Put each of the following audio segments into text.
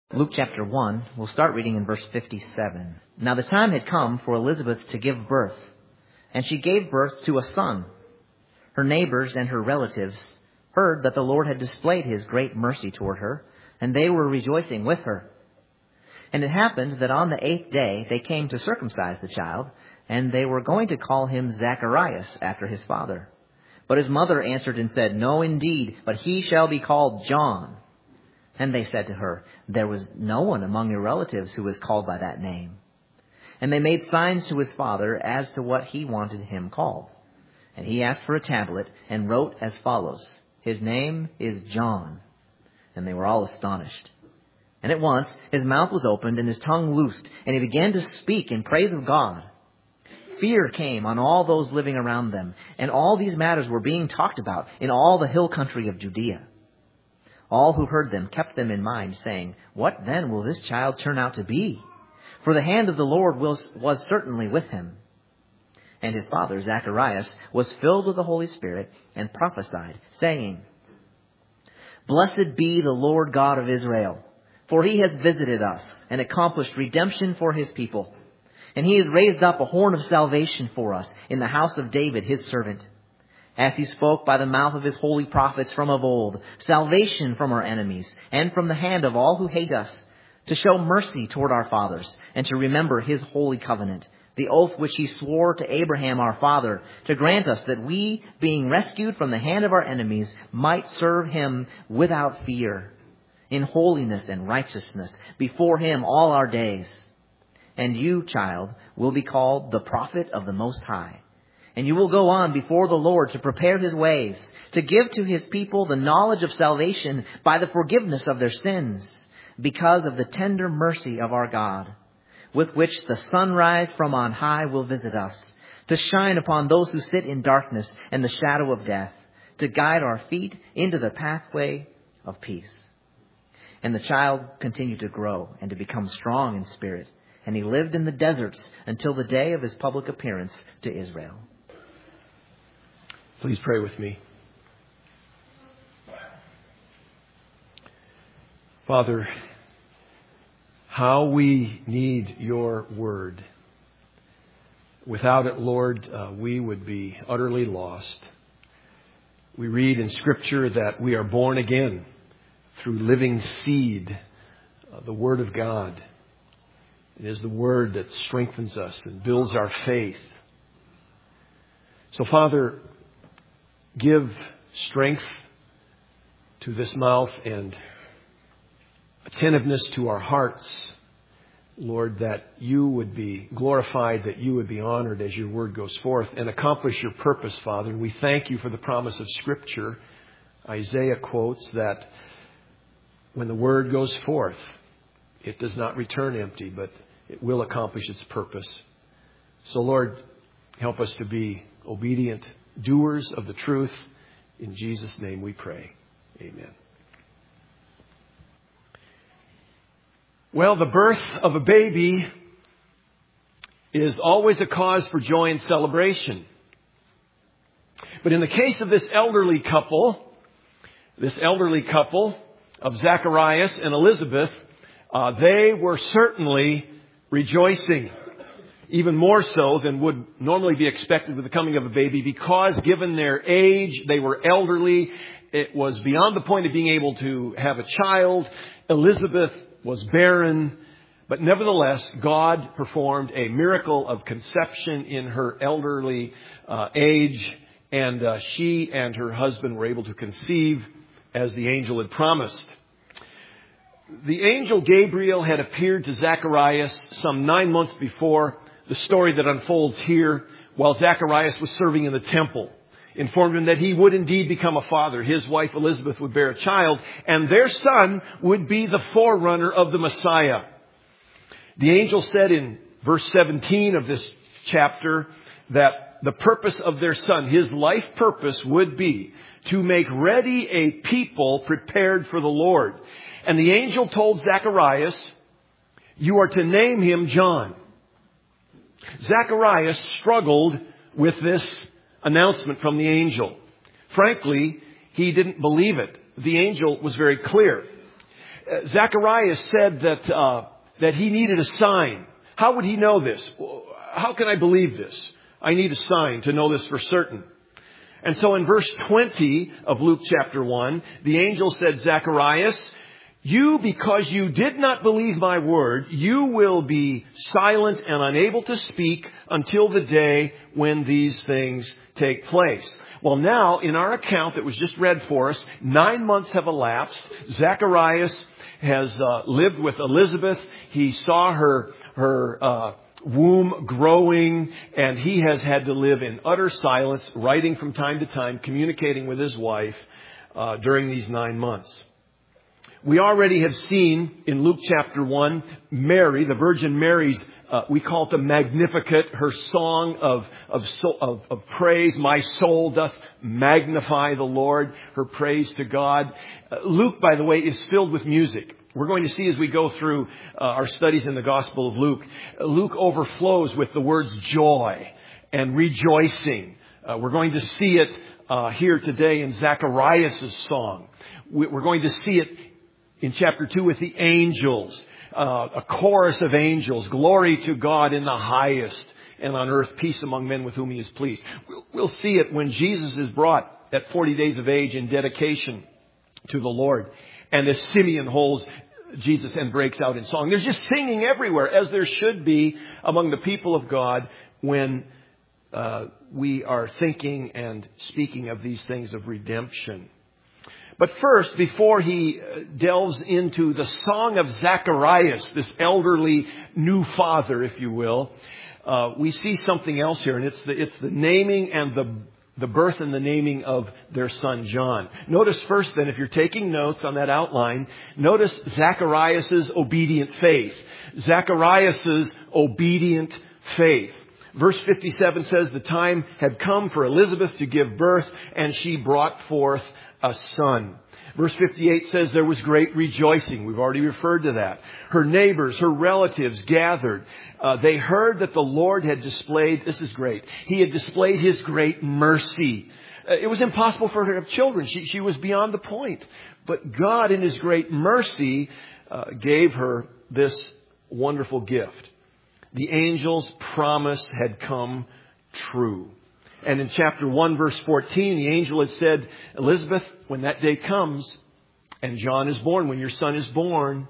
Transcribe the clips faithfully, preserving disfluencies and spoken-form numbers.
Luke chapter one, we'll start reading in verse fifty-seven. Now the time had come for Elizabeth to give birth, and she gave birth to a son. Her neighbors and her relatives heard that the Lord had displayed his great mercy toward her, and they were rejoicing with her. And it happened that on the eighth day they came to circumcise the child, and they were going to call him Zacharias after his father. But his mother answered and said, No, indeed, but he shall be called John. And they said to her, There was no one among your relatives who was called by that name. And they made signs to his father as to what he wanted him called. And he asked for a tablet and wrote as follows, His name is John. And they were all astonished. And at once his mouth was opened and his tongue loosed, and he began to speak in praise of God. Fear came on all those living around them, and all these matters were being talked about in all the hill country of Judea. All who heard them kept them in mind, saying, What then will this child turn out to be? For the hand of the Lord was, was certainly with him. And his father, Zacharias, was filled with the Holy Spirit and prophesied, saying, Blessed be the Lord God of Israel, for he has visited us and accomplished redemption for his people. And he has raised up a horn of salvation for us in the house of David, his servant, as he spoke by the mouth of his holy prophets from of old, salvation from our enemies and from the hand of all who hate us, to show mercy toward our fathers and to remember his holy covenant, the oath which he swore to Abraham our father, to grant us that we, being rescued from the hand of our enemies, might serve him without fear, in holiness and righteousness before him all our days. And you, child, will be called the prophet of the Most High. And you will go on before the Lord to prepare his ways, to give to his people the knowledge of salvation by the forgiveness of their sins, because of the tender mercy of our God, with which the sunrise from on high will visit us, to shine upon those who sit in darkness and the shadow of death, to guide our feet into the pathway of peace. And the child continued to grow and to become strong in spirit, and he lived in the deserts until the day of his public appearance to Israel. Please pray with me. Father, how we need your word. Without it, Lord, uh, we would be utterly lost. We read in Scripture that we are born again through living seed, uh, the Word of God. It is the Word that strengthens us and builds our faith. So, Father, give strength to this mouth and attentiveness to our hearts, Lord, that you would be glorified, that you would be honored as your word goes forth and accomplish your purpose, Father. And we thank you for the promise of Scripture. Isaiah quotes that when the word goes forth, it does not return empty, but it will accomplish its purpose. So, Lord, help us to be obedient doers of the truth. In Jesus' name we pray. Amen. Well, the birth of a baby is always a cause for joy and celebration. But in the case of this elderly couple, this elderly couple of Zacharias and Elizabeth, uh, they were certainly rejoicing. Even more so than would normally be expected with the coming of a baby, because given their age, they were elderly. It was beyond the point of being able to have a child. Elizabeth was barren. But nevertheless, God performed a miracle of conception in her elderly uh, age. And uh, she and her husband were able to conceive as the angel had promised. The angel Gabriel had appeared to Zacharias some nine months before. The story that unfolds here, while Zacharias was serving in the temple, informed him that he would indeed become a father. His wife Elizabeth would bear a child, and their son would be the forerunner of the Messiah. The angel said in verse seventeen of this chapter that the purpose of their son, his life purpose, would be to make ready a people prepared for the Lord. And the angel told Zacharias, You are to name him John. Zacharias struggled with this announcement from the angel. Frankly, he didn't believe it. The angel was very clear. Zacharias said that, uh, that he needed a sign. How would he know this? How can I believe this? I need a sign to know this for certain. And so in verse twenty of Luke chapter one, the angel said, Zacharias, you, because you did not believe my word, you will be silent and unable to speak until the day when these things take place. Well, now, in our account that was just read for us, nine months have elapsed. Zacharias has uh, lived with Elizabeth. He saw her, her uh, womb growing, and he has had to live in utter silence, writing from time to time, communicating with his wife uh, during these nine months. We already have seen in Luke chapter one, Mary, the Virgin Mary's, uh, we call it the Magnificat, her song of, of, of, of praise. My soul doth magnify the Lord, her praise to God. Uh, Luke, by the way, is filled with music. We're going to see as we go through uh, our studies in the Gospel of Luke, uh, Luke overflows with the words joy and rejoicing. Uh, we're going to see it uh, here today in Zacharias' song. We're going to see it in chapter two with the angels, uh, a chorus of angels, glory to God in the highest, and on earth peace among men with whom he is pleased. We'll, we'll see it when Jesus is brought at forty days of age in dedication to the Lord. And as Simeon holds Jesus and breaks out in song. There's just singing everywhere, as there should be among the people of God when uh, we are thinking and speaking of these things of redemption. But first, before he delves into the song of Zacharias, this elderly new father, if you will, uh, we see something else here, and it's the, it's the naming and the the birth and the naming of their son John. Notice first then, if you're taking notes on that outline, notice Zacharias' obedient faith. Zacharias' obedient faith. Verse fifty-seven says, the time had come for Elizabeth to give birth, and she brought forth a son. Verse fifty-eight says there was great rejoicing. We've already referred to that. Her neighbors, her relatives gathered. Uh, they heard that the Lord had displayed, this is great, He had displayed His great mercy. Uh, it was impossible for her to have children. She, she was beyond the point. But God in His great mercy uh, gave her this wonderful gift. The angel's promise had come true. And in chapter one, verse fourteen, the angel had said, Elizabeth, when that day comes and John is born, when your son is born,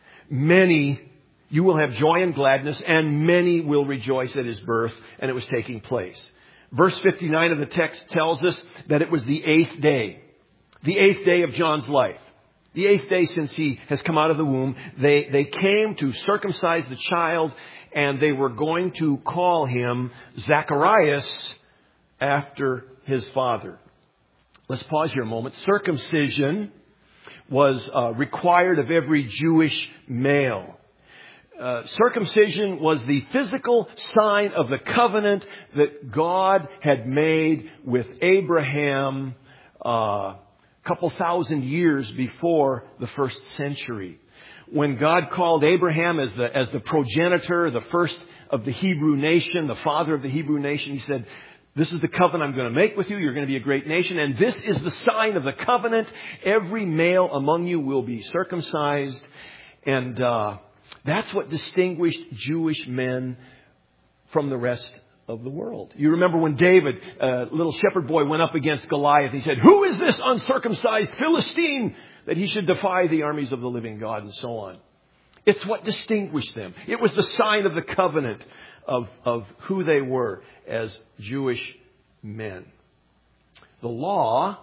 many, you will have joy and gladness, and many will rejoice at his birth. And it was taking place. Verse fifty-nine of the text tells us that it was the eighth day, the eighth day of John's life. The eighth day since he has come out of the womb, they, they came to circumcise the child, and they were going to call him Zacharias, after his father. Let's pause here a moment. Circumcision was uh, required of every Jewish male. Uh, circumcision was the physical sign of the covenant that God had made with Abraham uh, a couple thousand years before the first century. When God called Abraham as the, as the progenitor, the first of the Hebrew nation, the father of the Hebrew nation, He said, this is the covenant I'm going to make with you. You're going to be a great nation. And this is the sign of the covenant. Every male among you will be circumcised. And uh, that's what distinguished Jewish men from the rest of the world. You remember when David, a little shepherd boy, went up against Goliath. He said, who is this uncircumcised Philistine that he should defy the armies of the living God, and so on. It's what distinguished them. It was the sign of the covenant of, of who they were as Jewish men. The law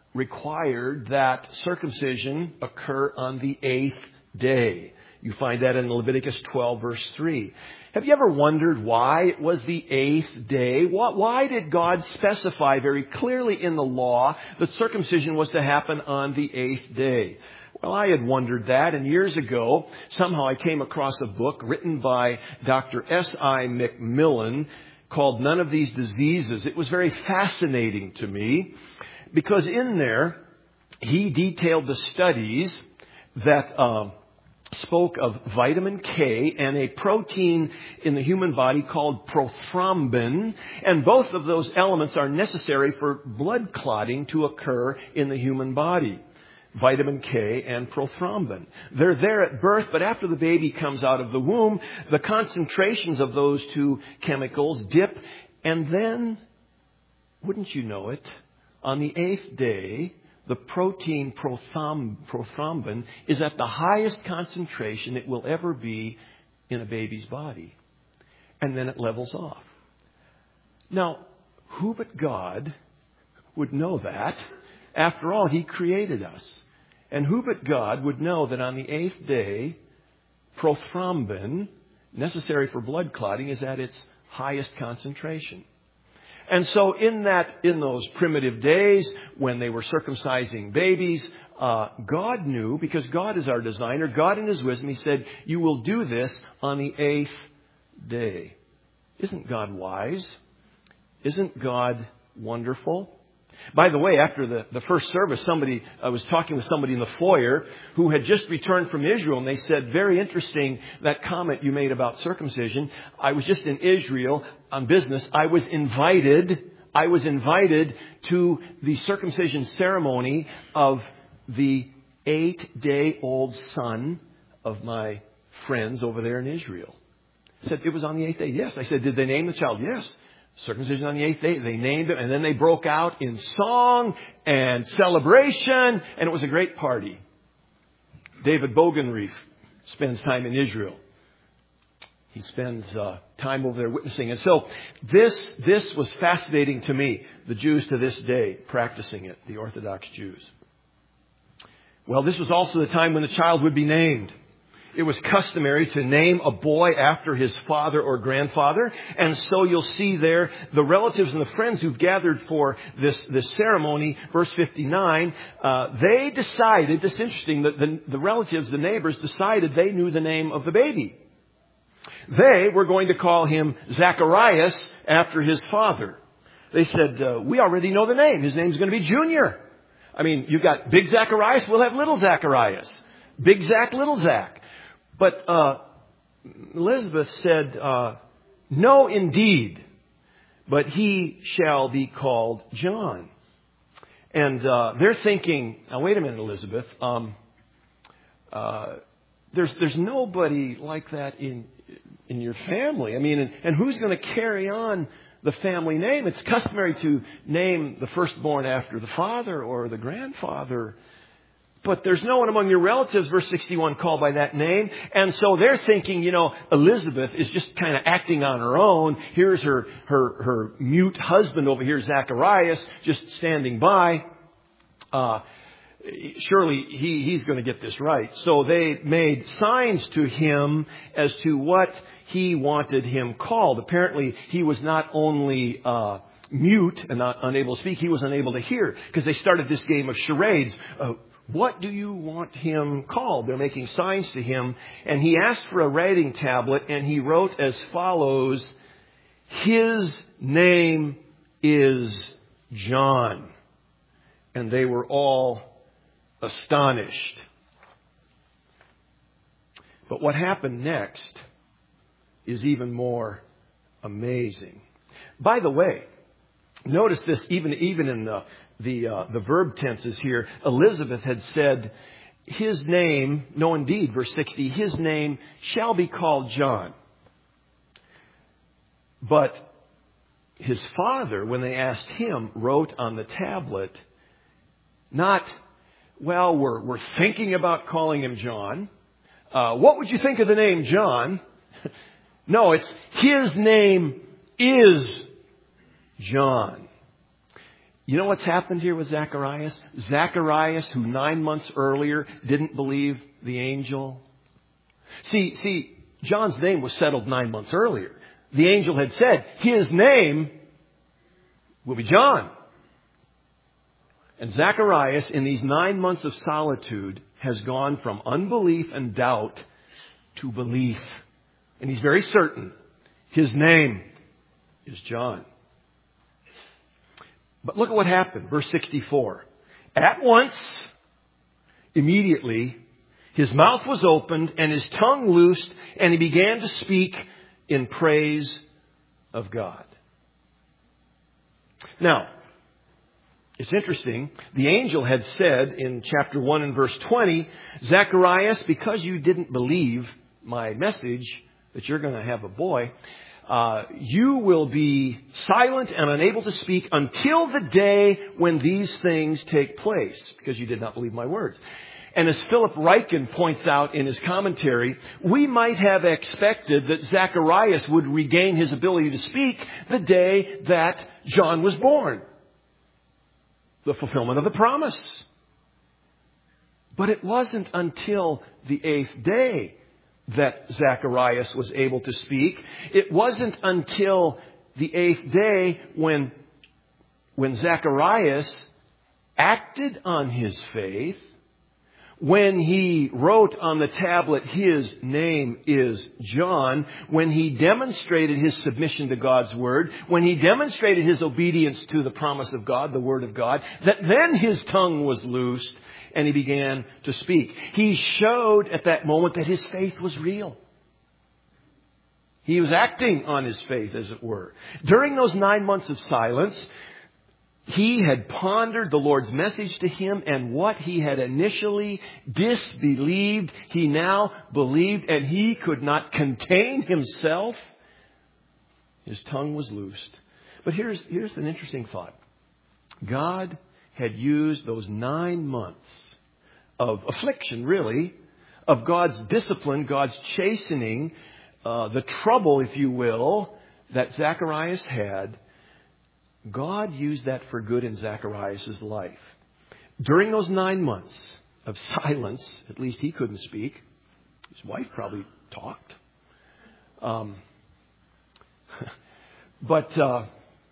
required that circumcision occur on the eighth day. You find that in Leviticus twelve, verse three. Have you ever wondered why it was the eighth day? Why did God specify very clearly in the law that circumcision was to happen on the eighth day? Well, I had wondered that, and years ago, somehow I came across a book written by Doctor S I McMillan called None of These Diseases. It was very fascinating to me because in there, he detailed the studies that um, spoke of vitamin K and a protein in the human body called prothrombin. And both of those elements are necessary for blood clotting to occur in the human body. vitamin K and prothrombin. They're there at birth, but after the baby comes out of the womb, the concentrations of those two chemicals dip, and then, wouldn't you know it, on the eighth day, the protein prothrom- prothrombin is at the highest concentration it will ever be in a baby's body. And then it levels off. Now, who but God would know that? After all, He created us. And who but God would know that on the eighth day, prothrombin, necessary for blood clotting, is at its highest concentration. And so in that, in those primitive days when they were circumcising babies, uh, God knew, because God is our designer, God in His wisdom, He said, you will do this on the eighth day. Isn't God wise? Isn't God wonderful? By the way, after the, the first service, somebody, I was talking with somebody in the foyer who had just returned from Israel, and they said, very interesting, that comment you made about circumcision. I was just in Israel on business. I was invited, I was invited to the circumcision ceremony of the eight-day-old son of my friends over there in Israel. I said, it was on the eighth day. Yes. I said, did they name the child? Yes. Circumcision on the eighth day. They named him, and then they broke out in song and celebration, and it was a great party. David Bogenreef spends time in Israel. He spends uh, time over there witnessing. And so this, this was fascinating to me, the Jews to this day practicing it, the Orthodox Jews. Well, this was also the time when the child would be named. It was customary to name a boy after his father or grandfather. And so you'll see there the relatives and the friends who've gathered for this, this ceremony, verse fifty-nine, uh, they decided, this is interesting, that the, the relatives, the neighbors decided they knew the name of the baby. They were going to call him Zacharias after his father. They said, uh, we already know the name. His name's going to be Junior. I mean, you've got Big Zacharias, we'll have Little Zacharias. Big Zach, Little Zach. But uh, Elizabeth said, uh, no, indeed, but he shall be called John. And uh, they're thinking, now wait a minute, Elizabeth, um, uh, there's there's nobody like that in in your family. I mean, and, and who's going to carry on the family name? It's customary to name the firstborn after the father or the grandfather. But there's no one among your relatives, verse sixty-one, called by that name. And so they're thinking, you know, Elizabeth is just kind of acting on her own. Here's her, her, her mute husband over here, Zacharias, just standing by. Uh, surely he, he's going to get this right. So they made signs to him as to what he wanted him called. Apparently he was not only, uh, mute and not unable to speak, he was unable to hear, because they started this game of charades. Uh, What do you want him called? They're making signs to him. And he asked for a writing tablet, and he wrote as follows, his name is John. And they were all astonished. But what happened next is even more amazing. By the way, notice this even, even in the The uh, the verb tenses here. Elizabeth had said, his name, no indeed, verse sixty, his name shall be called John. But his father, when they asked him, wrote on the tablet, not, well, we're, we're thinking about calling him John. Uh, what would you think of the name John? No, it's his name is John. You know what's happened here with Zacharias? Zacharias, who nine months earlier didn't believe the angel. See, see, John's name was settled nine months earlier. The angel had said, his name will be John. And Zacharias, in these nine months of solitude, has gone from unbelief and doubt to belief. And he's very certain his name is John. But look at what happened. Verse sixty-four. At once, immediately, his mouth was opened and his tongue loosed, and he began to speak in praise of God. Now, It's interesting. The angel had said in chapter one and verse twenty, Zacharias, because you didn't believe my message that you're going to have a boy, uh, you will be silent and unable to speak until the day when these things take place, because you did not believe my words. And as Philip Ryken points out in his commentary, we might have expected that Zacharias would regain his ability to speak the day that John was born. The fulfillment of the promise. But it wasn't until the eighth day that Zacharias was able to speak. It wasn't until the eighth day when, when Zacharias acted on his faith, when he wrote on the tablet, his name is John, when he demonstrated his submission to God's word, when he demonstrated his obedience to the promise of God, the word of God, that then his tongue was loosed and he began to speak. He showed at that moment that his faith was real. He was acting on his faith, as it were. During those nine months of silence, he had pondered the Lord's message to him, and what he had initially disbelieved, he now believed, and he could not contain himself. His tongue was loosed. But here's, here's an interesting thought. God had used those nine months of affliction, really, of God's discipline, God's chastening, uh, the trouble, if you will, that Zacharias had. God used that for good in Zacharias' life. During those nine months of silence, at least he couldn't speak. His wife probably talked. Um, but uh,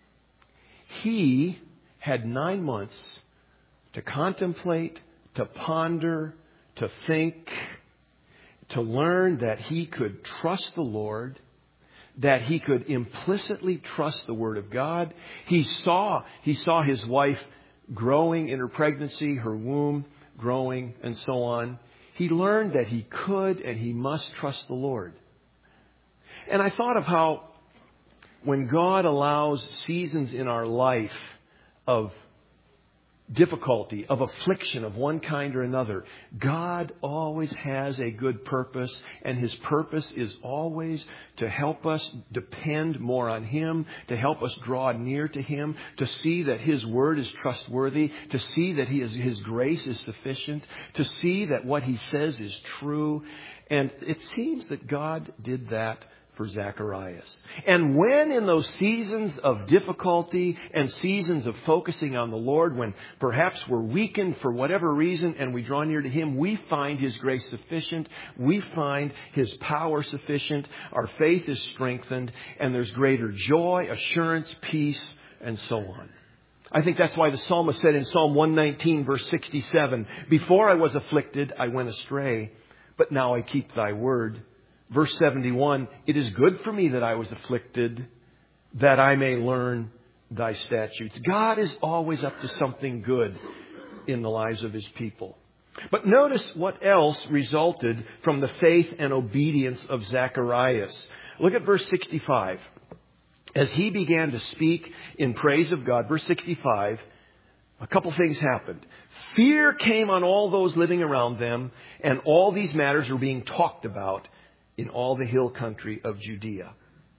he had nine months to contemplate, to ponder, to think, to learn that he could trust the Lord, that he could implicitly trust the Word of God. He saw, he saw his wife growing in her pregnancy, her womb growing, and so on. He learned that he could and he must trust the Lord. And I thought of how when God allows seasons in our life of difficulty, of affliction of one kind or another, God always has a good purpose, and His purpose is always to help us depend more on Him, to help us draw near to Him, to see that His Word is trustworthy, to see that He is, His grace is sufficient, to see that what He says is true. And it seems that God did that for Zacharias. And when in those seasons of difficulty and seasons of focusing on the Lord, when perhaps we're weakened for whatever reason and we draw near to Him, we find His grace sufficient. We find His power sufficient. Our faith is strengthened, and there's greater joy, assurance, peace, and so on. I think that's why the psalmist said in Psalm one nineteen, verse sixty-seven, "Before I was afflicted, I went astray, but now I keep thy word." Verse seventy-one, "It is good for me that I was afflicted, that I may learn thy statutes." God is always up to something good in the lives of His people. But notice what else resulted from the faith and obedience of Zacharias. Look at verse sixty-five. As he began to speak in praise of God, verse sixty-five, a couple things happened. Fear came on all those living around them, and all these matters were being talked about in all the hill country of Judea.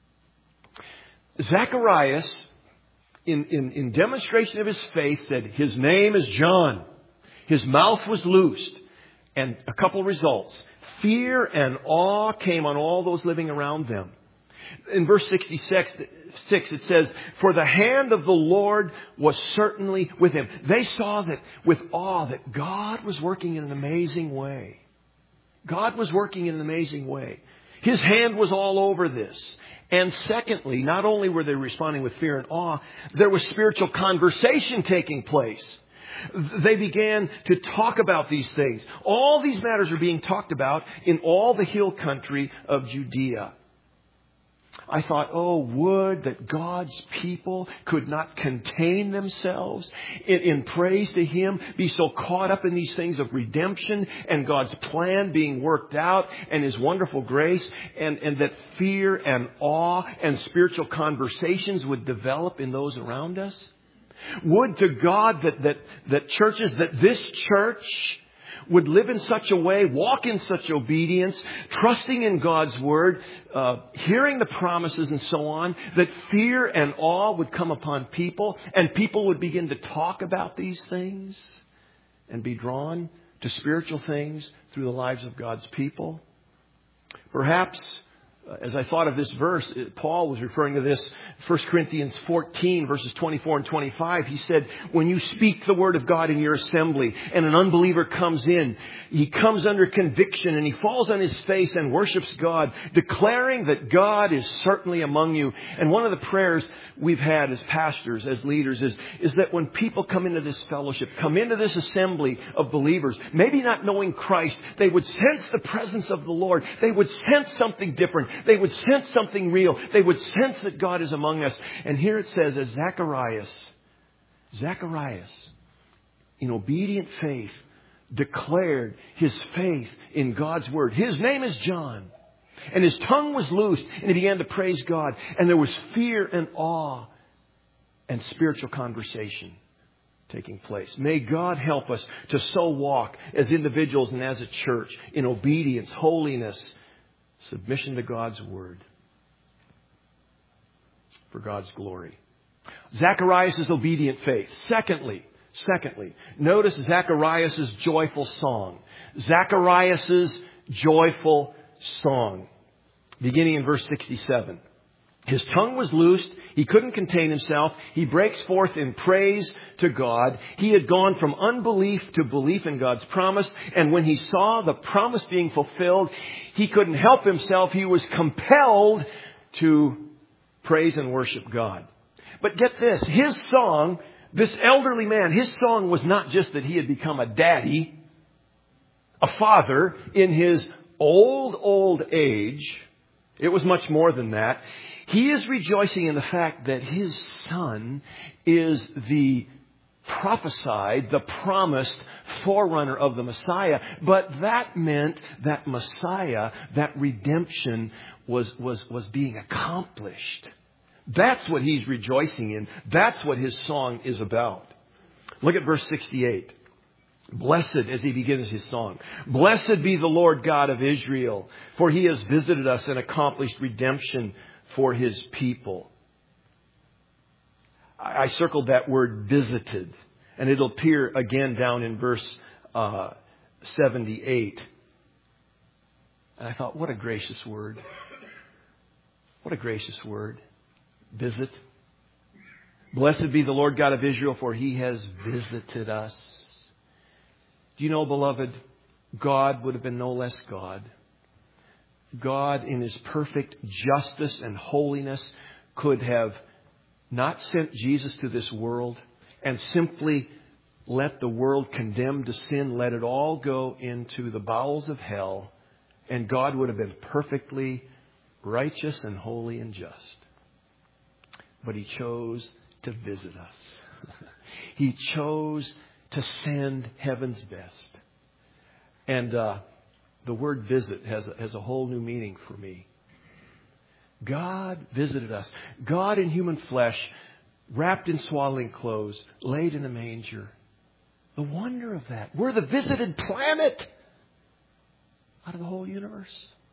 Zacharias, in, in, in demonstration of his faith, said, "His name is John." His mouth was loosed. And a couple results. Fear and awe came on all those living around them. In verse sixty-six, it says, "For the hand of the Lord was certainly with him." They saw that with awe that God was working in an amazing way. God was working in an amazing way. His hand was all over this. And secondly, not only were they responding with fear and awe, there was spiritual conversation taking place. They began to talk about these things. All these matters are being talked about in all the hill country of Judea. I thought, oh, would that God's people could not contain themselves in, in praise to Him, be so caught up in these things of redemption and God's plan being worked out and His wonderful grace, and, and that fear and awe and spiritual conversations would develop in those around us. Would to God that, that, that churches, that this church would live in such a way, walk in such obedience, trusting in God's Word, uh, hearing the promises and so on, that fear and awe would come upon people, and people would begin to talk about these things and be drawn to spiritual things through the lives of God's people. Perhaps, as I thought of this verse, Paul was referring to this, First Corinthians fourteen, verses twenty-four and twenty-five. He said, when you speak the word of God in your assembly and an unbeliever comes in, he comes under conviction and he falls on his face and worships God, declaring that God is certainly among you. And one of the prayers we've had as pastors, as leaders, is, is that when people come into this fellowship, come into this assembly of believers, maybe not knowing Christ, they would sense the presence of the Lord. They would sense something different. They would sense something real. They would sense that God is among us. And here it says, as Zacharias, Zacharias, in obedient faith, declared his faith in God's Word. His name is John. And his tongue was loosed and he began to praise God. And there was fear and awe and spiritual conversation taking place. May God help us to so walk as individuals and as a church in obedience, holiness, submission to God's Word for God's glory. Zacharias' obedient faith. Secondly, secondly, notice Zacharias' joyful song. Zacharias' joyful song. Beginning in verse sixty-seven. His tongue was loosed. He couldn't contain himself. He breaks forth in praise to God. He had gone from unbelief to belief in God's promise. And when he saw the promise being fulfilled, he couldn't help himself. He was compelled to praise and worship God. But get this, his song, this elderly man, his song was not just that he had become a daddy, a father in his old, old age. It was much more than that. He is rejoicing in the fact that his son is the prophesied, the promised forerunner of the Messiah. But that meant that Messiah, that redemption was, was, was being accomplished. That's what he's rejoicing in. That's what his song is about. Look at verse sixty-eight. Blessed, as he begins his song, blessed be the Lord God of Israel, for he has visited us and accomplished redemption for his people. I circled that word visited, and it'll appear again down in verse uh, seventy-eight. And I thought, what a gracious word. What a gracious word. Visit. Blessed be the Lord God of Israel, for he has visited us. Do you know, beloved, God would have been no less God. God, in his perfect justice and holiness, could have not sent Jesus to this world and simply let the world condemned to sin, let it all go into the bowels of hell, and God would have been perfectly righteous and holy and just. But he chose to visit us. He chose to send heaven's best. And uh, the word visit has a, has a whole new meaning for me. God visited us. God in human flesh, wrapped in swaddling clothes, laid in a manger. The wonder of that. We're the visited planet out of the whole universe.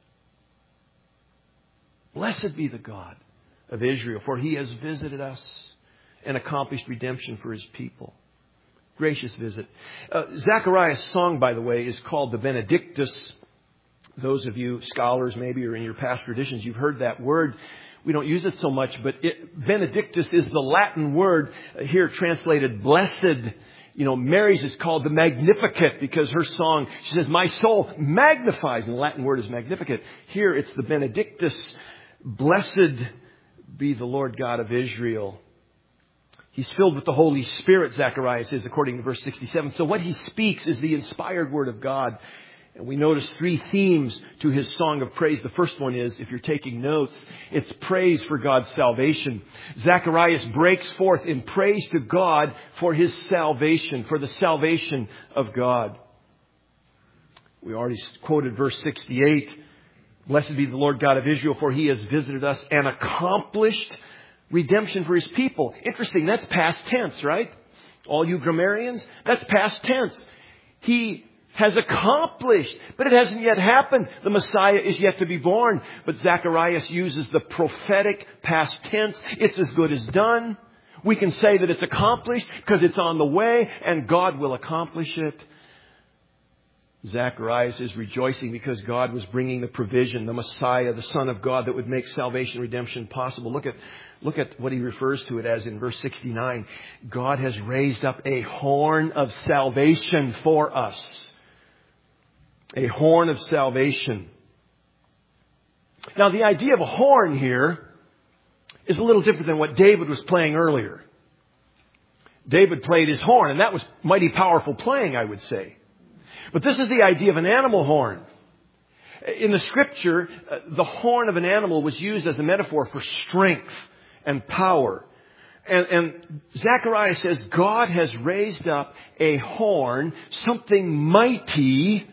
Blessed be the God of Israel, for he has visited us and accomplished redemption for his people. Gracious visit. Uh, Zacharias' song, by the way, is called the Benedictus. Those of you scholars maybe or in your past traditions, you've heard that word. We don't use it so much, but it, Benedictus is the Latin word here translated blessed. You know, Mary's is called the Magnificat because her song, she says, my soul magnifies, and the Latin word is Magnificat. Here it's the Benedictus. Blessed be the Lord God of Israel. He's filled with the Holy Spirit, Zacharias is, according to verse sixty-seven. So what he speaks is the inspired word of God. And we notice three themes to his song of praise. The first one is, if you're taking notes, it's praise for God's salvation. Zacharias breaks forth in praise to God for his salvation, for the salvation of God. We already quoted verse sixty-eight. Blessed be the Lord God of Israel, for he has visited us and accomplished redemption for His people. Interesting, that's past tense, right? All you grammarians, that's past tense. He has accomplished, but it hasn't yet happened. The Messiah is yet to be born. But Zacharias uses the prophetic past tense. It's as good as done. We can say that it's accomplished because it's on the way and God will accomplish it. Zacharias is rejoicing because God was bringing the provision, the Messiah, the Son of God that would make salvation, redemption possible. Look at, look at what he refers to it as in verse sixty-nine. God has raised up a horn of salvation for us. A horn of salvation. Now, the idea of a horn here is a little different than what David was playing earlier. David played his horn, and that was mighty powerful playing, I would say. But this is the idea of an animal horn. In the Scripture, the horn of an animal was used as a metaphor for strength and power. And, and Zechariah says God has raised up a horn, something mighty,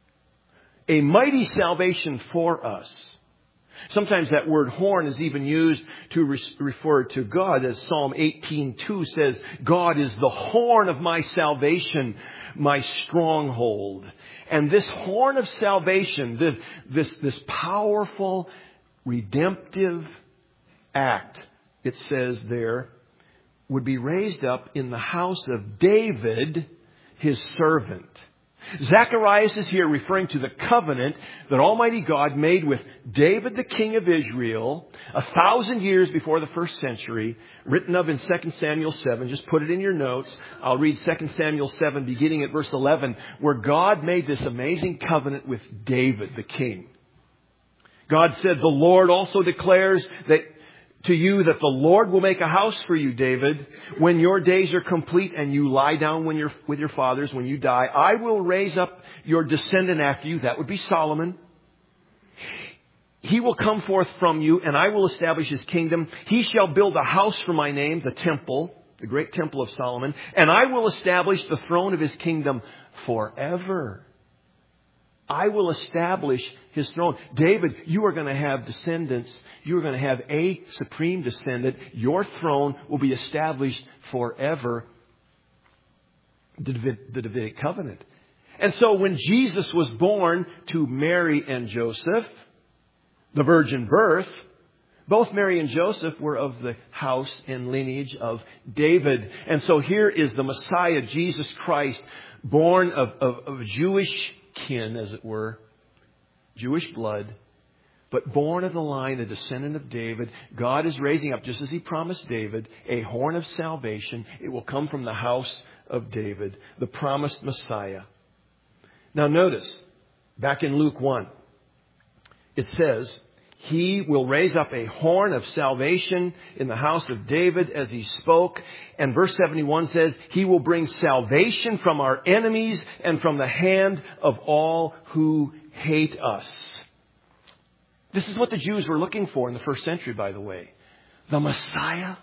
a mighty salvation for us. Sometimes that word horn is even used to re- refer to God, as Psalm eighteen two says, God is the horn of my salvation, my stronghold. And this horn of salvation, this, this, this powerful, redemptive act, it says there, would be raised up in the house of David, his servant. Zacharias is here referring to the covenant that Almighty God made with David, the king of Israel, a thousand years before the first century, written of in Second Samuel seven. Just put it in your notes. I'll read Second Samuel seven, beginning at verse eleven, where God made this amazing covenant with David, the king. God said, the Lord also declares that to you that the Lord will make a house for you, David, when your days are complete and you lie down when you're with your fathers, when you die. I will raise up your descendant after you. That would be Solomon. He will come forth from you, and I will establish his kingdom. He shall build a house for my name, the temple, the great temple of Solomon, and I will establish the throne of his kingdom forever. I will establish his throne. David, you are going to have descendants. You are going to have a supreme descendant. Your throne will be established forever. The David, the Davidic covenant. And so when Jesus was born to Mary and Joseph, the virgin birth, both Mary and Joseph were of the house and lineage of David. And so here is the Messiah, Jesus Christ, born of, of, of Jewish kin, as it were, Jewish blood, but born of the line, a descendant of David. God is raising up, just as he promised David, a horn of salvation. It will come from the house of David, the promised Messiah. Now notice, back in Luke one, it says, he will raise up a horn of salvation in the house of David as he spoke. And verse seventy-one says, he will bring salvation from our enemies and from the hand of all who hate us. This is what the Jews were looking for in the first century, by the way. The Messiah.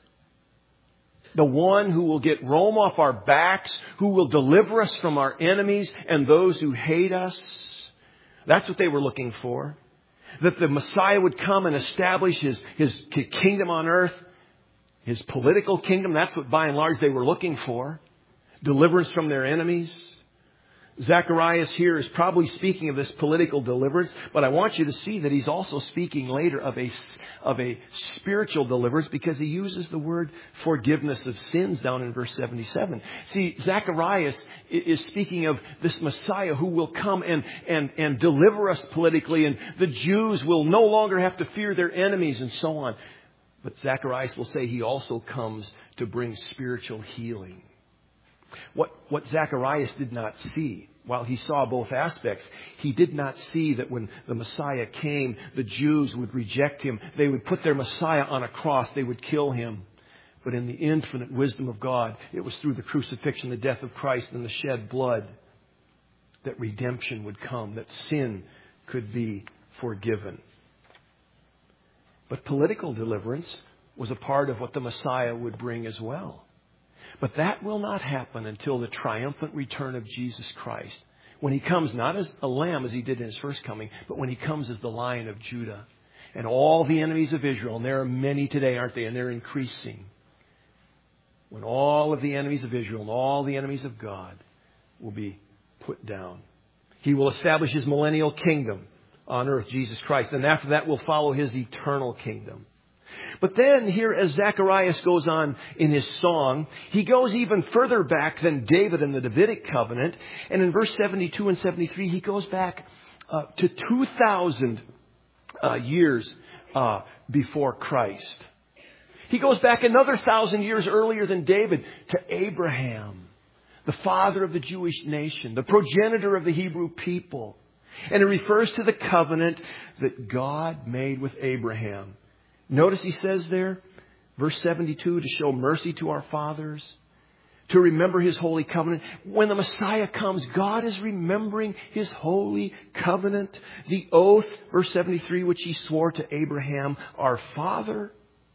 The one who will get Rome off our backs, who will deliver us from our enemies and those who hate us. That's what they were looking for. That the Messiah would come and establish his, his kingdom on earth, his political kingdom. That's what by and large they were looking for. Deliverance from their enemies. Zacharias here is probably speaking of this political deliverance, but I want you to see that he's also speaking later of a, of a spiritual deliverance, because he uses the word forgiveness of sins down in verse seventy-seven. See, Zacharias is speaking of this Messiah who will come and, and, and deliver us politically, and the Jews will no longer have to fear their enemies and so on. But Zacharias will say he also comes to bring spiritual healing. What, what Zacharias did not see, while he saw both aspects, he did not see that when the Messiah came, the Jews would reject him. They would put their Messiah on a cross. They would kill him. But in the infinite wisdom of God, it was through the crucifixion, the death of Christ, and the shed blood that redemption would come, that sin could be forgiven. But political deliverance was a part of what the Messiah would bring as well. But that will not happen until the triumphant return of Jesus Christ. When he comes not as a lamb as he did in his first coming, but when he comes as the Lion of Judah. And all the enemies of Israel, and there are many today, aren't they? And they're increasing. When all of the enemies of Israel and all the enemies of God will be put down. He will establish His millennial kingdom on earth, Jesus Christ. And after that will follow His eternal kingdom. But then here, as Zacharias goes on in his song, he goes even further back than David and the Davidic covenant. And in verse seventy-two and seventy-three, he goes back uh, to two thousand uh, years uh, before Christ. He goes back another thousand years earlier than David to Abraham, the father of the Jewish nation, the progenitor of the Hebrew people. And it refers to the covenant that God made with Abraham. Notice he says there, verse seventy-two, to show mercy to our fathers, to remember His holy covenant. When the Messiah comes, God is remembering His holy covenant, the oath, verse seventy-three, which He swore to Abraham, our father.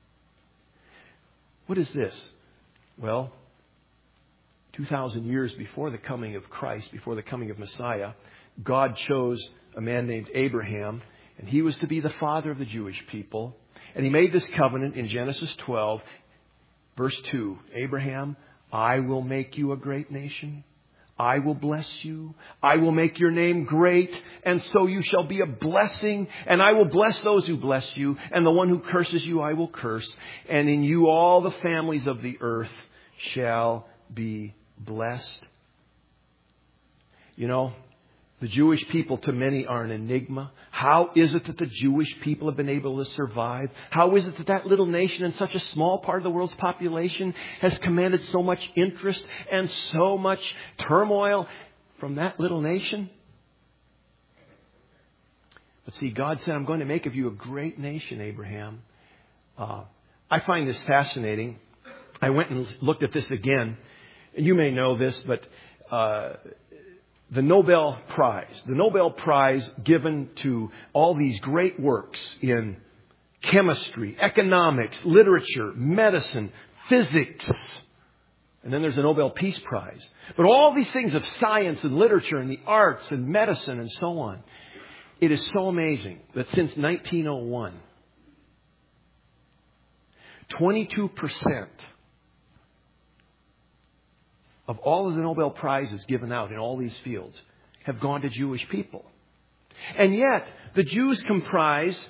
What is this? Well, two thousand years before the coming of Christ, before the coming of Messiah, God chose a man named Abraham, and he was to be the father of the Jewish people. And He made this covenant in Genesis twelve, verse two. Abraham, I will make you a great nation. I will bless you. I will make your name great. And so you shall be a blessing. And I will bless those who bless you. And the one who curses you, I will curse. And in you all the families of the earth shall be blessed. You know, the Jewish people to many are an enigma. How is it that the Jewish people have been able to survive? How is it that that little nation in such a small part of the world's population has commanded so much interest and so much turmoil from that little nation? But see, God said, I'm going to make of you a great nation, Abraham. Uh, I find this fascinating. I went and looked at this again. And you may know this, but uh, the Nobel Prize, the Nobel Prize given to all these great works in chemistry, economics, literature, medicine, physics. And then there's a Nobel Peace Prize. But all these things of science and literature and the arts and medicine and so on. It is so amazing that since nineteen oh one, twenty-two percent of all of the Nobel Prizes given out in all these fields have gone to Jewish people. And yet, the Jews comprise zero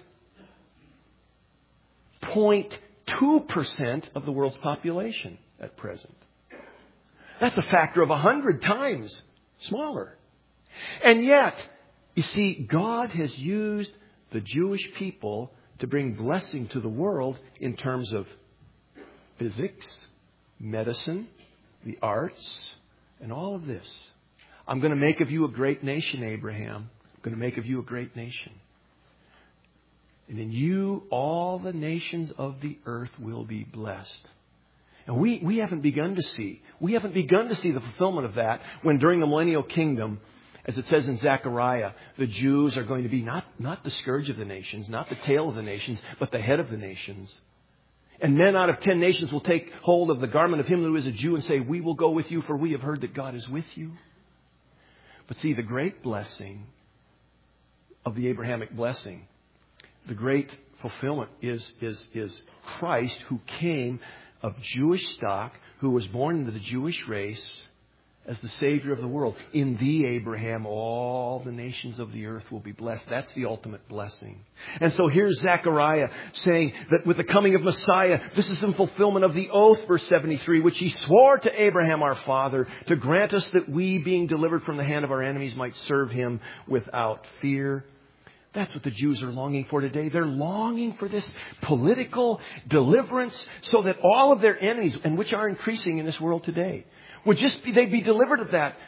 point two percent of the world's population at present. That's a factor of one hundred times smaller. And yet, you see, God has used the Jewish people to bring blessing to the world in terms of physics, medicine, the arts, and all of this. I'm going to make of you a great nation, Abraham. I'm going to make of you a great nation. And in you, all the nations of the earth will be blessed. And we, we haven't begun to see, we haven't begun to see the fulfillment of that when during the millennial kingdom, as it says in Zechariah, the Jews are going to be not, not the scourge of the nations, not the tail of the nations, but the head of the nations. And men out of ten nations will take hold of the garment of him who is a Jew and say, we will go with you, for we have heard that God is with you. But see, the great blessing of the Abrahamic blessing, the great fulfillment is, is, is Christ, who came of Jewish stock, who was born into the Jewish race as the Savior of the world. In thee, Abraham, all the nations of the earth will be blessed. That's the ultimate blessing. And so here's Zechariah saying that with the coming of Messiah, this is in fulfillment of the oath, verse seventy-three, which he swore to Abraham our father, to grant us that we, being delivered from the hand of our enemies, might serve him without fear. That's what the Jews are longing for today. They're longing for this political deliverance so that all of their enemies, and which are increasing in this world today, would just be, they'd be delivered of that.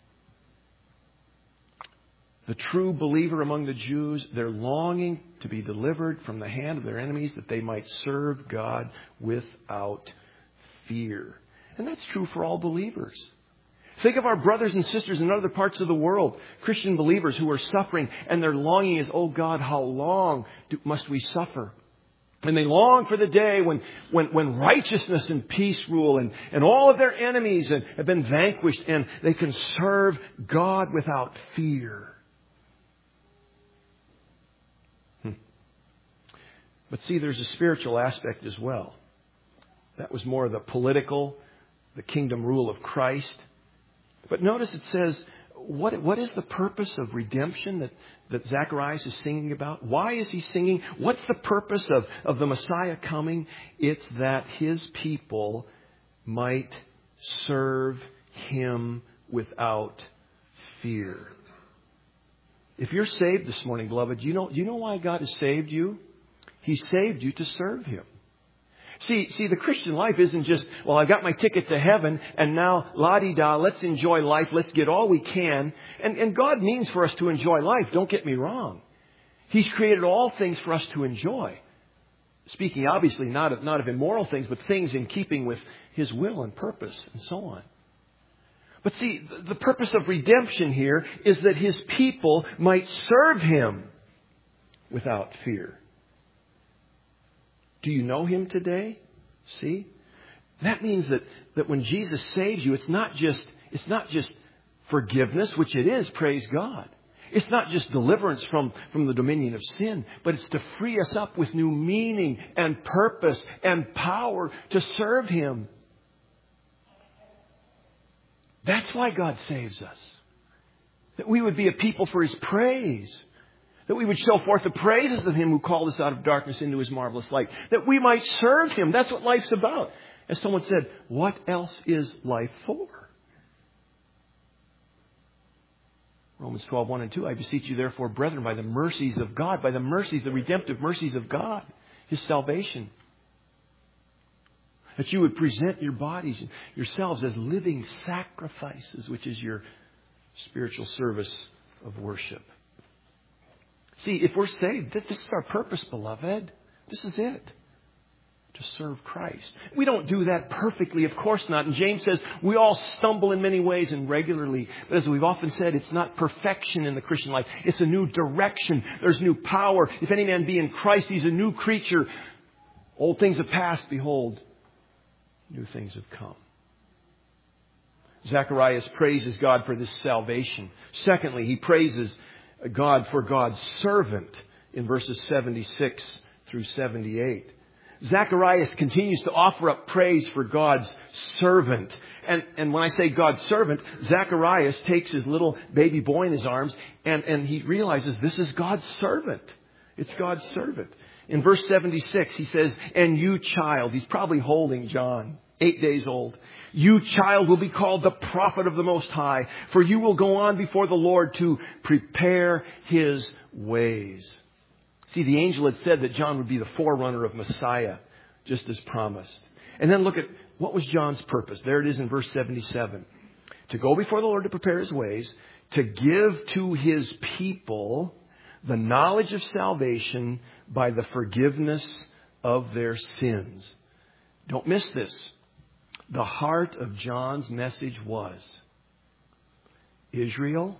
The true believer among the Jews, they're longing to be delivered from the hand of their enemies that they might serve God without fear. And that's true for all believers. Think of our brothers and sisters in other parts of the world, Christian believers who are suffering, and their longing is, oh God, how long do, must we suffer? And they long for the day when, when, when righteousness and peace rule and, and all of their enemies and, have been vanquished and they can serve God without fear. Hmm. But see, there's a spiritual aspect as well. That was more the political, the kingdom rule of Christ. But notice it says, what, what is the purpose of redemption that, that Zacharias is singing about? Why is he singing? What's the purpose of, of the Messiah coming? It's that his people might serve him without fear. If you're saved this morning, beloved, you know, you know why God has saved you? He saved you to serve him. See, see, the Christian life isn't just, well, I got my ticket to heaven and now la-di-da, let's enjoy life, let's get all we can. And, and God means for us to enjoy life, don't get me wrong. He's created all things for us to enjoy. Speaking obviously not of, not of immoral things, but things in keeping with his will and purpose and so on. But see, the purpose of redemption here is that his people might serve him without fear. Do you know him today? See? That means that, that when Jesus saves you, it's not just, it's not just forgiveness, which it is, praise God. It's not just deliverance from, from the dominion of sin, but it's to free us up with new meaning and purpose and power to serve him. That's why God saves us. That we would be a people for his praise. That we would show forth the praises of him who called us out of darkness into his marvelous light. That we might serve him. That's what life's about. As someone said, what else is life for? Romans twelve, one and two. I beseech you therefore, brethren, by the mercies of God, by the mercies, the redemptive mercies of God, his salvation, that you would present your bodies and yourselves as living sacrifices, which is your spiritual service of worship. See, if we're saved, this is our purpose, beloved. This is it. To serve Christ. We don't do that perfectly, of course not. And James says we all stumble in many ways and regularly. But as we've often said, it's not perfection in the Christian life. It's a new direction. There's new power. If any man be in Christ, he's a new creature. Old things have passed. Behold, new things have come. Zacharias praises God for this salvation. Secondly, he praises God for God's servant in verses seventy-six through seventy-eight. Zacharias continues to offer up praise for God's servant. And, and when I say God's servant, Zacharias takes his little baby boy in his arms and, and he realizes this is God's servant. It's God's servant. In verse seventy-six, he says, and you child, he's probably holding John, eight days old. You child will be called the prophet of the Most High, for you will go on before the Lord to prepare his ways. See, the angel had said that John would be the forerunner of Messiah, just as promised. And then look at what was John's purpose. There it is in verse seventy-seven. To go before the Lord to prepare his ways, to give to his people the knowledge of salvation by the forgiveness of their sins. Don't miss this. The heart of John's message was, Israel,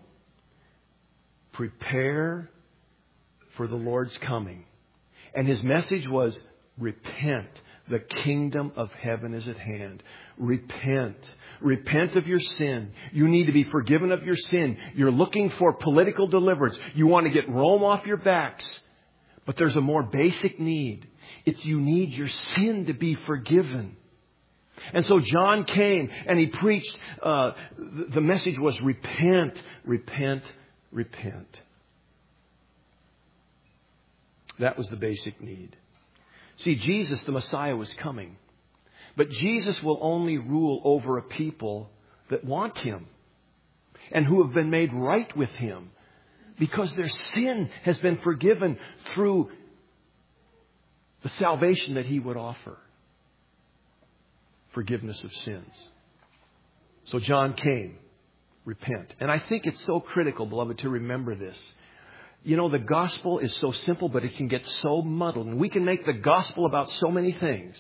prepare for the Lord's coming. And his message was, repent. The kingdom of heaven is at hand. Repent. Repent of your sin. You need to be forgiven of your sin. You're looking for political deliverance. You want to get Rome off your backs. But there's a more basic need. It's you need your sin to be forgiven. And so John came and he preached, uh, the message was repent, repent, repent. That was the basic need. See, Jesus, the Messiah, was coming. But Jesus will only rule over a people that want him and who have been made right with him because their sin has been forgiven through the salvation that he would offer. Forgiveness of sins. So John came. Repent. And I think it's so critical, beloved, to remember this. You know, the gospel is so simple, but it can get so muddled. And we can make the gospel about so many things.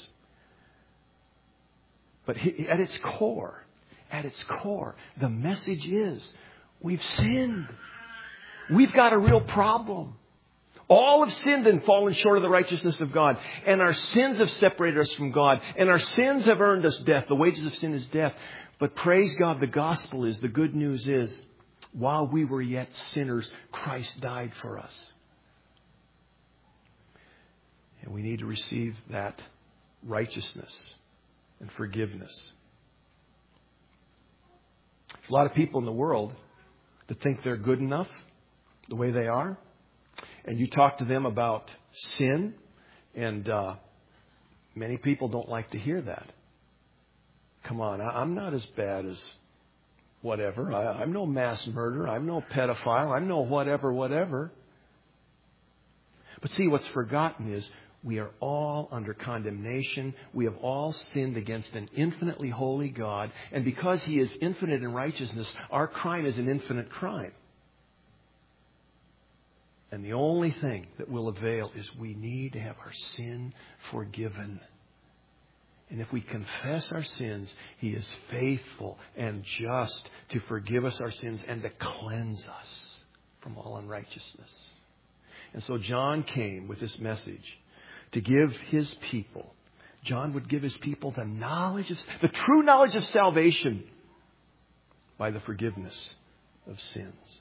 But at its core, at its core, the message is we've sinned. We've got a real problem. All have sinned and fallen short of the righteousness of God. And our sins have separated us from God. And our sins have earned us death. The wages of sin is death. But praise God, the gospel is, the good news is, while we were yet sinners, Christ died for us. And we need to receive that righteousness and forgiveness. There's a lot of people in the world that think they're good enough the way they are. And you talk to them about sin, and uh, many people don't like to hear that. Come on, I'm not as bad as whatever. I, I'm no mass murderer. I'm no pedophile. I'm no whatever, whatever. But see, what's forgotten is we are all under condemnation. We have all sinned against an infinitely holy God. And because He is infinite in righteousness, our crime is an infinite crime. And the only thing that will avail is we need to have our sin forgiven. And if we confess our sins, He is faithful and just to forgive us our sins and to cleanse us from all unrighteousness. And so John came with this message to give his people. John would give his people the knowledge of, the true knowledge of salvation by the forgiveness of sins.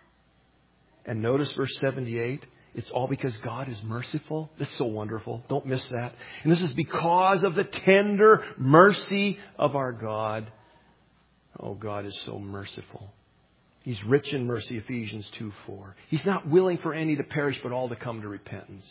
And notice verse seventy-eight. It's all because God is merciful. This is so wonderful. Don't miss that. And this is because of the tender mercy of our God. Oh, God is so merciful. He's rich in mercy, Ephesians two four. He's not willing for any to perish, but all to come to repentance.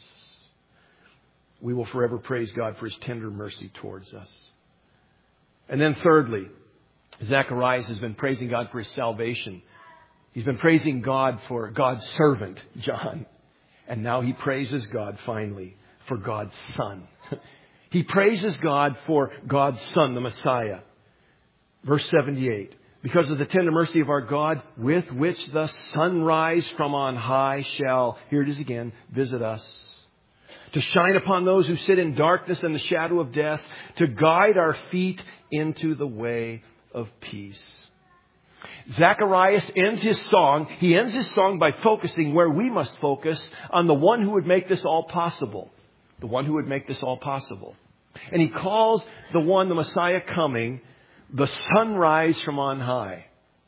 We will forever praise God for His tender mercy towards us. And then thirdly, Zacharias has been praising God for his salvation. He's been praising God for God's servant, John. And now he praises God, finally, for God's Son. He praises God for God's Son, the Messiah. Verse seventy-eight. Because of the tender mercy of our God, with which the sunrise from on high shall, here it is again, visit us. To shine upon those who sit in darkness and the shadow of death, to guide our feet into the way of peace. Zacharias ends his song. He ends his song by focusing where we must focus, on the one who would make this all possible. The one who would make this all possible. And he calls the one, the Messiah coming, the sunrise from on high.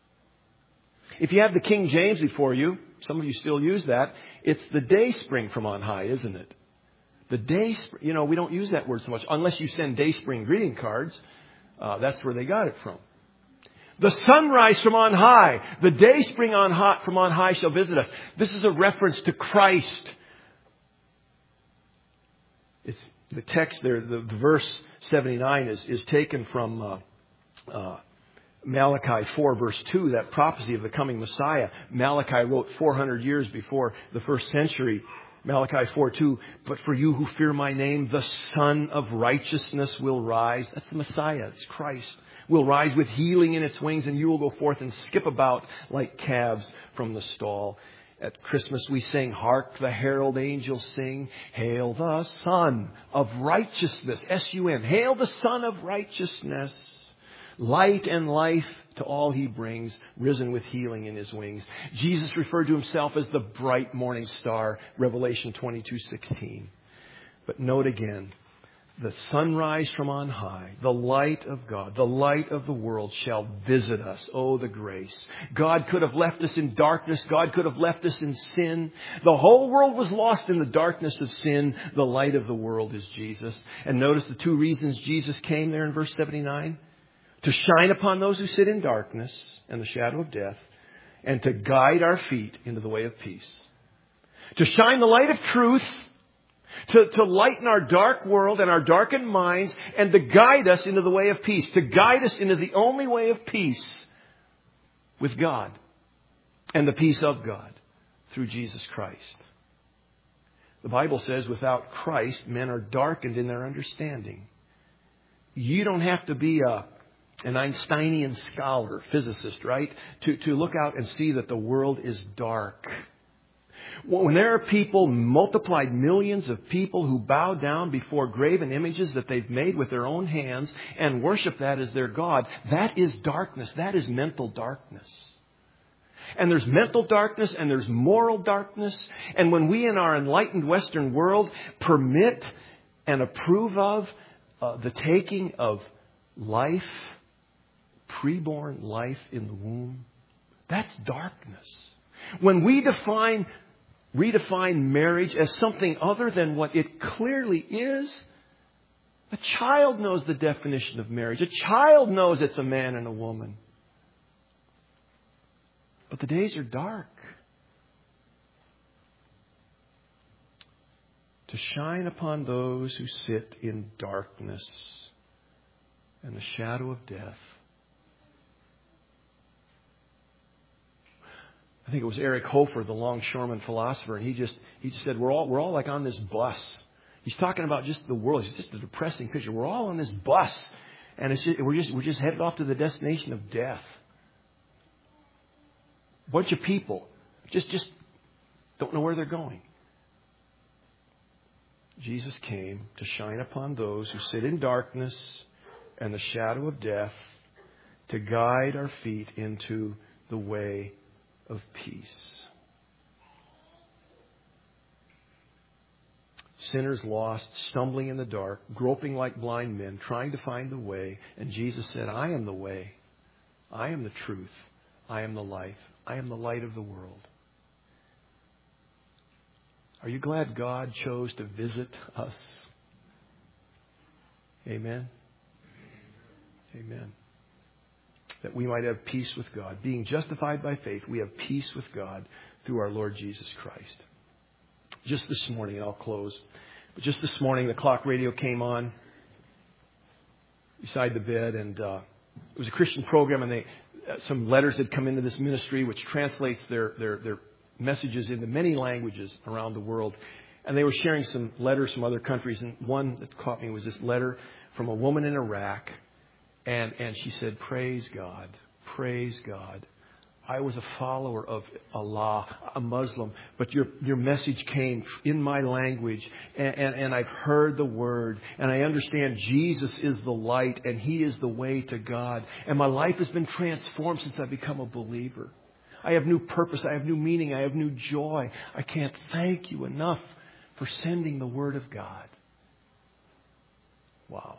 If you have the King James before you, some of you still use that, it's the day spring from on high, isn't it? The day, you know, we don't use that word so much unless you send day spring greeting cards. Uh, that's where they got it from. The sunrise from on high, the day spring on high, from on high shall visit us. This is a reference to Christ. It's the text there, the, the verse seventy-nine is, is taken from uh, uh, Malachi four, verse two, that prophecy of the coming Messiah. Malachi wrote four hundred years before the first century. Malachi four two, but for you who fear my name, the Son of Righteousness will rise. That's the Messiah. It's Christ. Will rise with healing in its wings, and you will go forth and skip about like calves from the stall. At Christmas we sing, hark the herald angels sing, hail the Son of Righteousness, S U N, hail the Son of Righteousness. Light and life to all He brings, risen with healing in His wings. Jesus referred to Himself as the bright morning star, Revelation twenty-two sixteen. But note again, the sunrise from on high, the light of God, the light of the world shall visit us. Oh, the grace. God could have left us in darkness. God could have left us in sin. The whole world was lost in the darkness of sin. The light of the world is Jesus. And notice the two reasons Jesus came there in verse seventy-nine. To shine upon those who sit in darkness and the shadow of death, and to guide our feet into the way of peace. To shine the light of truth, to, to lighten our dark world and our darkened minds, and to guide us into the way of peace. To guide us into the only way of peace with God and the peace of God through Jesus Christ. The Bible says without Christ, men are darkened in their understanding. You don't have to be a an Einsteinian scholar, physicist, right? To, to look out and see that the world is dark. When there are people, multiplied millions of people who bow down before graven images that they've made with their own hands and worship that as their God, that is darkness. That is mental darkness. And there's mental darkness and there's moral darkness. And when we in our enlightened Western world permit and approve of uh, the taking of life, preborn life in the womb, that's darkness. When we define redefine marriage as something other than what it clearly is. A child knows the definition of marriage. A child knows it's a man and a woman. But the days are dark. To shine upon those who sit in darkness and the shadow of death. I think it was Eric Hofer, the longshoreman philosopher, and he just he just said we're all we're all like on this bus. He's talking about just the world. It's just a depressing picture. We're all on this bus, and it's just, we're just we're just headed off to the destination of death. A bunch of people just just don't know where they're going. Jesus came to shine upon those who sit in darkness and the shadow of death, to guide our feet into the way of peace. Sinners lost, stumbling in the dark, groping like blind men, trying to find the way. And Jesus said, I am the way. I am the truth. I am the life. I am the light of the world. Are you glad God chose to visit us? Amen. Amen. That we might have peace with God. Being justified by faith, we have peace with God through our Lord Jesus Christ. Just this morning, and I'll close, but just this morning the clock radio came on beside the bed, and uh, it was a Christian program, and they uh, some letters had come into this ministry which translates their, their, their messages into many languages around the world. And they were sharing some letters from other countries, and one that caught me was this letter from a woman in Iraq. And, and she said, praise God, praise God. I was a follower of Allah, a Muslim, but your, your message came in my language, and, and, and I've heard the word, and I understand Jesus is the light, and He is the way to God. And my life has been transformed since I've become a believer. I have new purpose, I have new meaning, I have new joy. I can't thank you enough for sending the Word of God. Wow.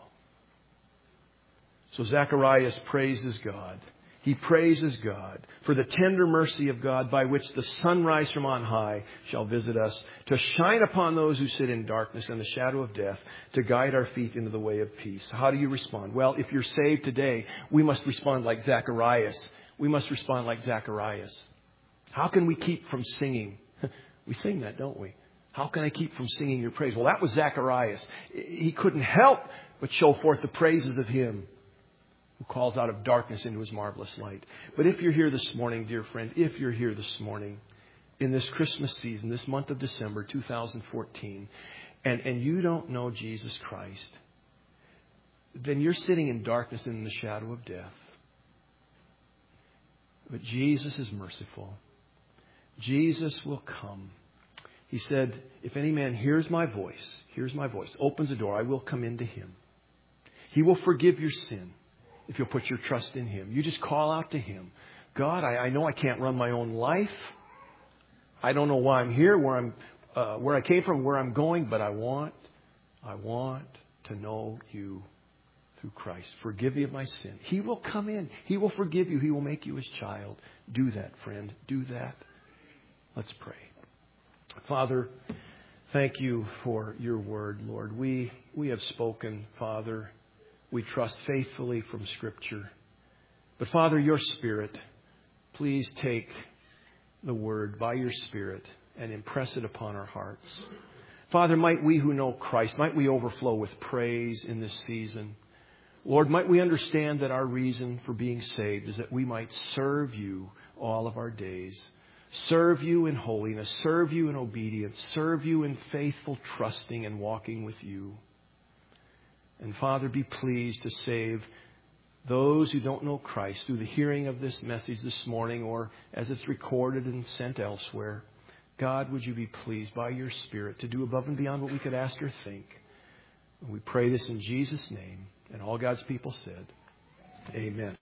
So Zacharias praises God. He praises God for the tender mercy of God by which the sunrise from on high shall visit us, to shine upon those who sit in darkness and the shadow of death, to guide our feet into the way of peace. How do you respond? Well, if you're saved today, we must respond like Zacharias. We must respond like Zacharias. How can we keep from singing? We sing that, don't we? How can I keep from singing your praise? Well, that was Zacharias. He couldn't help but show forth the praises of Him who calls out of darkness into His marvelous light. But if you're here this morning, dear friend, if you're here this morning in this Christmas season, this month of December two thousand fourteen, and, and you don't know Jesus Christ, then you're sitting in darkness and in the shadow of death. But Jesus is merciful. Jesus will come. He said, if any man hears my voice, hears my voice, opens the door, I will come into him. He will forgive your sin if you'll put your trust in Him. You just call out to Him. God, I, I know I can't run my own life. I don't know why I'm here, where I'm, uh, where I came from, where I'm going, but I want, I want to know You through Christ. Forgive me of my sin. He will come in. He will forgive you. He will make you His child. Do that, friend. Do that. Let's pray. Father, thank You for Your word, Lord. We, we have spoken, Father. We trust faithfully from Scripture. But Father, Your Spirit, please take the word by Your Spirit and impress it upon our hearts. Father, might we who know Christ, might we overflow with praise in this season. Lord, might we understand that our reason for being saved is that we might serve You all of our days. Serve You in holiness, serve You in obedience, serve You in faithful trusting and walking with You. And Father, be pleased to save those who don't know Christ through the hearing of this message this morning, or as it's recorded and sent elsewhere. God, would You be pleased by Your Spirit to do above and beyond what we could ask or think. And we pray this in Jesus' name. And all God's people said, amen.